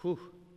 Whew.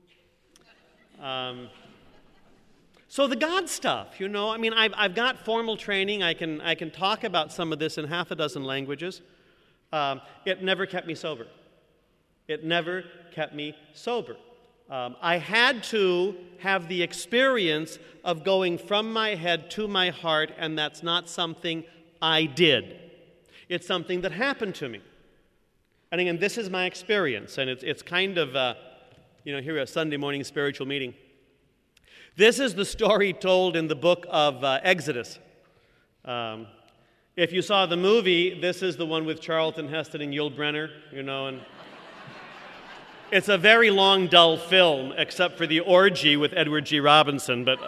So the God stuff, I mean, I've got formal training. I can talk about some of this in half a dozen languages. It never kept me sober. It never kept me sober. I had to have the experience of going from my head to my heart, and that's not something I did. It's something that happened to me. And again, this is my experience, and it's kind of, here at Sunday morning spiritual meeting. This is the story told in the book of Exodus. If you saw the movie, this is the one with Charlton Heston and Yul Brynner, and it's a very long, dull film, except for the orgy with Edward G. Robinson. But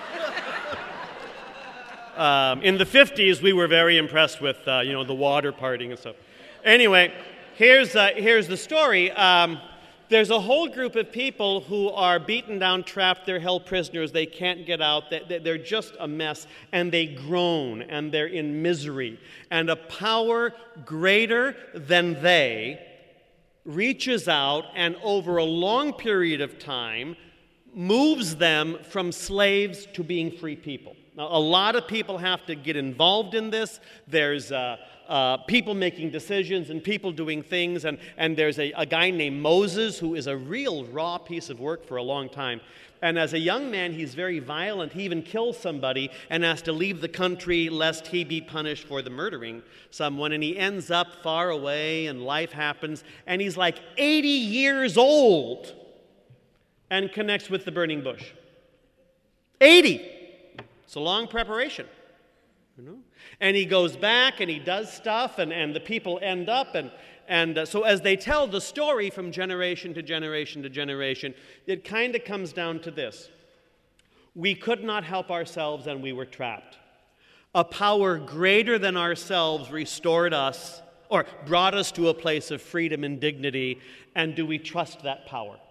in the 50s, we were very impressed with, the water partying and stuff. Anyway, here's the story. There's a whole group of people who are beaten down, trapped, they're held prisoners, they can't get out, they're just a mess, and they groan, and they're in misery. And a power greater than they reaches out and over a long period of time moves them from slaves to being free people. Now, a lot of people have to get involved in this. There's people making decisions and people doing things, and there's a guy named Moses who is a real raw piece of work for a long time. And as a young man, he's very violent. He even kills somebody and has to leave the country lest he be punished for the murdering someone. And he ends up far away, and life happens. And he's like 80 years old and connects with the burning bush. 80! It's a long preparation. And he goes back and he does stuff, and the people end up, and so as they tell the story from generation to generation to generation, it kind of comes down to this. We could not help ourselves and we were trapped. A power greater than ourselves restored us, or brought us to a place of freedom and dignity, and do we trust that power?